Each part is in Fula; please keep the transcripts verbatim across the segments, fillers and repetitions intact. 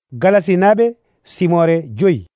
Galasinaɓe simore joyi.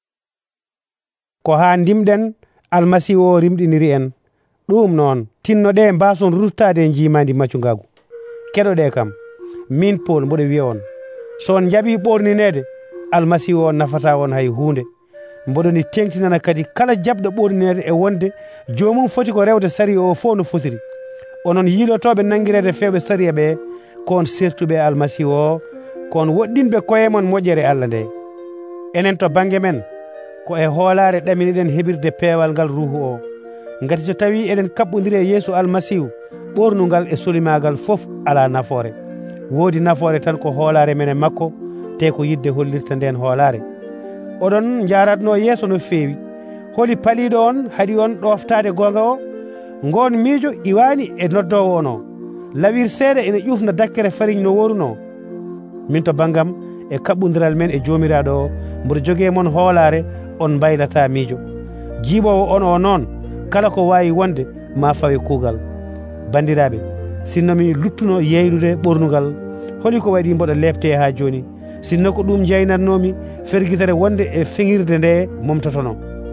Ko ha ndimɗen almasihu o rimɗiniri en ɗum noon tinnoɗe mbason ruttade jimandi maccugagu. Keɗoɗe kam min Paul mboɗo wiya on son jaɓi ɓorninede almasihu o nafata on hay hunde. Mboɗoni tengtinana kadi kala jabɗo ɓorninede e wonde jomum foti ko rewde sari o fo no fotiri. Onon yilotoɓe nangirede fewɓe sariya ɓe kon sertuɓe almasihu o kon woɗɗinɓe koyemon moƴƴere Allah nde. Enen to banggue men ko e hoolare ɗaminiɗen heɓirde peewal ngal ruhu o. Ngati so tawi eɗen kaɓɓodiri e Yeesu almasihu ɓornugal e solimagal fof ala nafoore. Woodi nafoore tan ko hoolare men e makko te ko yidde hollirta nden hoolare. Oɗon jaratno yeeso no feewi. Holi paliɗo on haɗi on ɗoftade gonga o. Ngon miijo iwani e noddowo on o. Lawir seeɗa ene ƴufna dakkere fariñ no woruno. Min to bangam e kaɓɓodiral men e jomiraɗo o mboɗo jogue mon hoolare on baylata miijo. Jiiɓowo on o noon kala ko wawi wonde ma fawe kuugal. Bandiraɓe, sinno mi luttuno yeydude ɓornugal holi ko waɗi mboɗo lebte ha joni. Sinno ko ɗum jaynatnomi ferguitere wonde e feŋirde nde momtotono.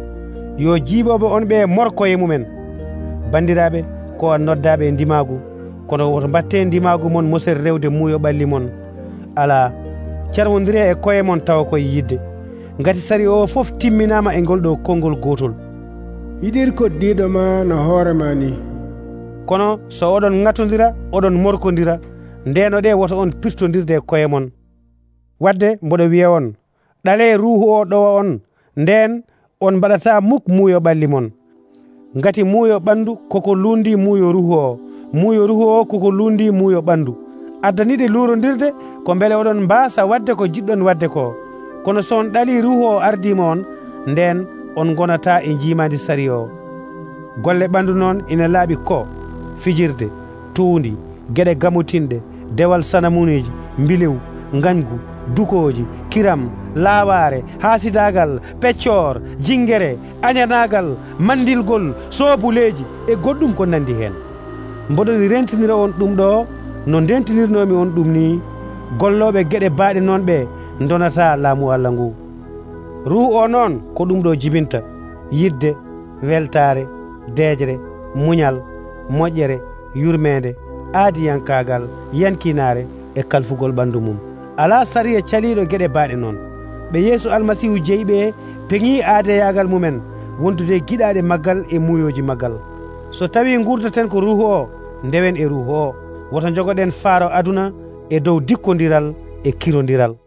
Yo jiiɓoɓe on ɓe morkoye mumen. Bandiraɓe, ko noddaɓe ndimagu kono woto batte ndimagu mon mosere rewde muuyo ɓalli mon. Ala carwodire e koye mon tawa koye yidde. Ngati sari o fof timminama e ngol ɗo konngol gotol. Yiɗir koddiɗo ma no hoorema ni. Kono so oɗon ŋatodira oɗon morkodira ndeno ɗe woto on pirtodirde e koye mon. Wadde mboɗo wiya on ɗale ruhu o ɗowa on nden on mbaɗata muk muuyo ɓalli mon. Ngati muuyo ɓandu koko lundi muuyo ruhu o. Muuyo ruhu o koko lundi muuyo ɓandu. Addaniɗe lurodirde ko beele oɗon mbasa wadde ko jiɗɗon wadde ko. Kono son ɗali ruhu o ardima on nden on gonata e jimadi sari o. Golle ɓandu noon ina laaɓi ko fijirde, tuundi, gueɗe gamutinɗe, dewal sanamuneji, mbilew, gañgu, dukoji, kiram, laware, hasidagal, peccor, jingere, añanagal, mandilgol, sobuleji e goɗɗum ko nandi hen. Mboɗoni rentinira on ɗum ɗo no dentinirnomi on ɗum ni golloɓe gueɗe baaɗe noon ɓe donata laamu Allah ngu. Ruhu o noon ko ɗum ɗo jibinta yidde, weltare, deejere, muñal, moƴƴere, yurmede, aadiyankagal, yankinare e kalfugol ɓandu mum. Ala sariya caliɗo gueɗe baaɗe noon. Ɓe Yeesu almasihu jeyiɓe peŋi aadeyagal mumen wondude giɗaɗe maggal e muyoji maggal. So tawi gurdaten ko ruhu o ndewen e ruhu o. Woto jogoɗen faaro aduna e dow dikkodiral e kirodiral.